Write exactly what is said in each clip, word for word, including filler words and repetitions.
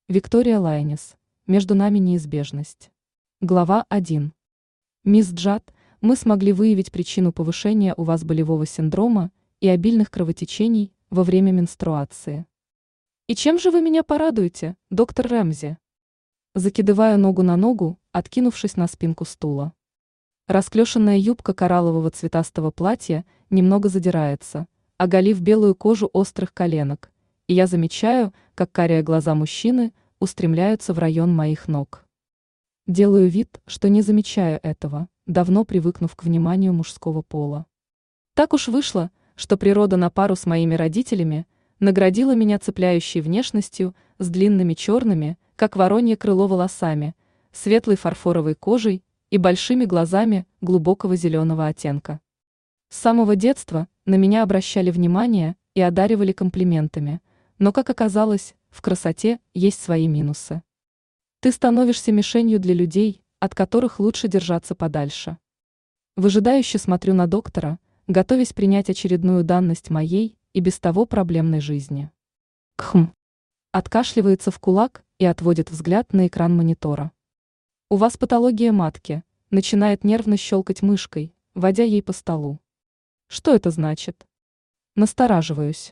Виктория Лайнес. Между нами неизбежность. Глава один. Мисс Джад, мы смогли выявить причину повышения у вас болевого синдрома и обильных кровотечений во время менструации. И чем же вы меня порадуете, доктор Рэмзи? Закидываю ногу на ногу, откинувшись на спинку стула. Расклешенная юбка кораллового цветастого платья немного задирается, оголив белую кожу острых коленок, и я замечаю, как карие глаза мужчины устремляются в район моих ног. Делаю вид, что не замечаю этого, давно привыкнув к вниманию мужского пола. Так уж вышло, что природа на пару с моими родителями наградила меня цепляющей внешностью с длинными черными, как воронье крыло, волосами, светлой фарфоровой кожей и большими глазами глубокого зеленого оттенка. С самого детства на меня обращали внимание и одаривали комплиментами, но, как оказалось, в красоте есть свои минусы. Ты становишься мишенью для людей, от которых лучше держаться подальше. Выжидающе смотрю на доктора, готовясь принять очередную данность моей и без того проблемной жизни. Кхм. Откашливается в кулак и отводит взгляд на экран монитора. У вас патология матки, начинает нервно щелкать мышкой, водя ей по столу. Что это значит? Настораживаюсь.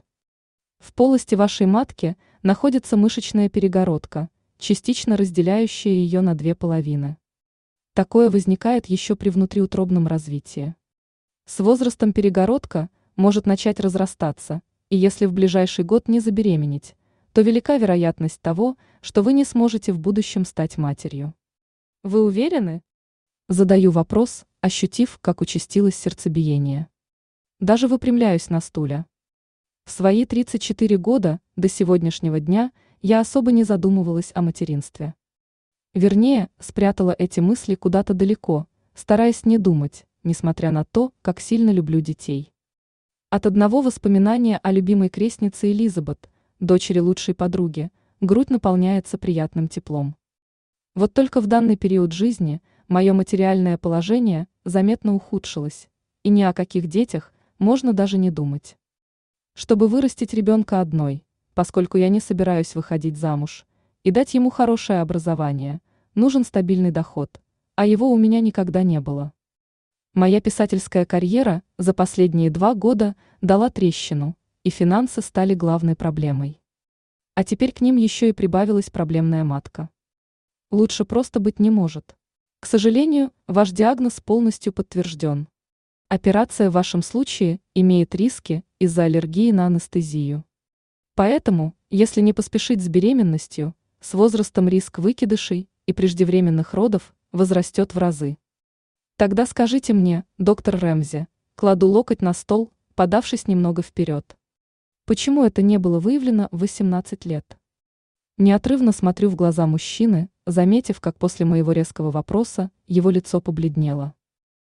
В полости вашей матки находится мышечная перегородка, частично разделяющая ее на две половины. Такое возникает еще при внутриутробном развитии. С возрастом перегородка может начать разрастаться, и если в ближайший год не забеременеть, то велика вероятность того, что вы не сможете в будущем стать матерью. Вы уверены? Задаю вопрос, ощутив, как участилось сердцебиение. Даже выпрямляюсь на стуле. В свои тридцать четыре года до сегодняшнего дня я особо не задумывалась о материнстве. Вернее, спрятала эти мысли куда-то далеко, стараясь не думать, несмотря на то, как сильно люблю детей. От одного воспоминания о любимой крестнице Элизабет, дочери лучшей подруги, грудь наполняется приятным теплом. Вот только в данный период жизни мое материальное положение заметно ухудшилось, и ни о каких детях можно даже не думать. Чтобы вырастить ребенка одной, поскольку я не собираюсь выходить замуж, и дать ему хорошее образование, нужен стабильный доход, а его у меня никогда не было. Моя писательская карьера за последние два года дала трещину, и финансы стали главной проблемой. А теперь к ним еще и прибавилась проблемная матка. Лучше просто быть не может. К сожалению, ваш диагноз полностью подтвержден. Операция в вашем случае имеет риски из-за аллергии на анестезию. Поэтому, если не поспешить с беременностью, с возрастом риск выкидышей и преждевременных родов возрастет в разы. Тогда скажите мне, доктор Рэмзи, кладу локоть на стол, подавшись немного вперед. Почему это не было выявлено в восемнадцать лет? Неотрывно смотрю в глаза мужчины, заметив, как после моего резкого вопроса его лицо побледнело.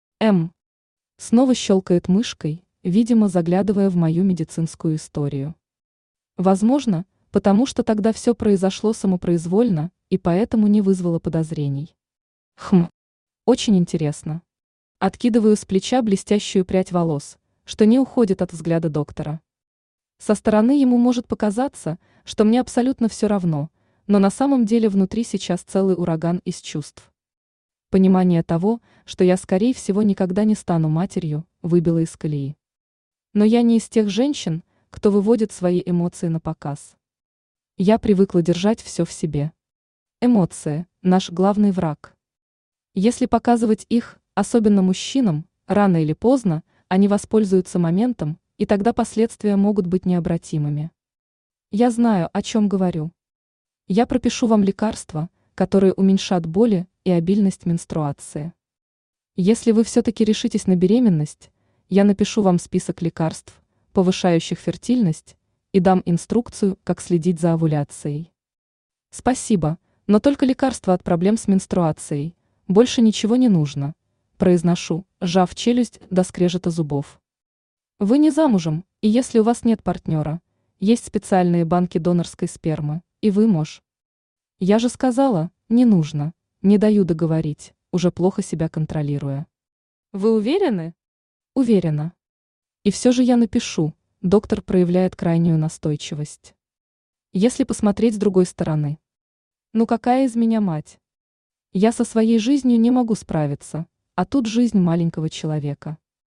М. Снова щелкает мышкой, видимо, заглядывая в мою медицинскую историю. Возможно, потому что тогда все произошло самопроизвольно и поэтому не вызвало подозрений. Хм, очень интересно. Откидываю с плеча блестящую прядь волос, что не уходит от взгляда доктора. Со стороны ему может показаться, что мне абсолютно все равно, но на самом деле внутри сейчас целый ураган из чувств. Понимание того, что я, скорее всего, никогда не стану матерью, выбило из колеи. Но я не из тех женщин, кто выводит свои эмоции на показ. Я привыкла держать все в себе. Эмоции – наш главный враг. Если показывать их, особенно мужчинам, рано или поздно, они воспользуются моментом, и тогда последствия могут быть необратимыми. Я знаю, о чем говорю. Я пропишу вам лекарства, которые уменьшат боли и обильность менструации. Если вы все-таки решитесь на беременность, я напишу вам список лекарств, повышающих фертильность, и дам инструкцию, как следить за овуляцией. Спасибо, но только лекарства от проблем с менструацией, больше ничего не нужно, произношу, сжав челюсть до скрежета зубов. Вы не замужем, и если у вас нет партнера, есть специальные банки донорской спермы, и вы мож. Я же сказала, не нужно, не даю договорить, уже плохо себя контролируя. Вы уверены? Уверена. И все же я напишу, доктор проявляет крайнюю настойчивость. Если посмотреть с другой стороны. Ну какая из меня мать? Я со своей жизнью не могу справиться, а тут жизнь маленького человека.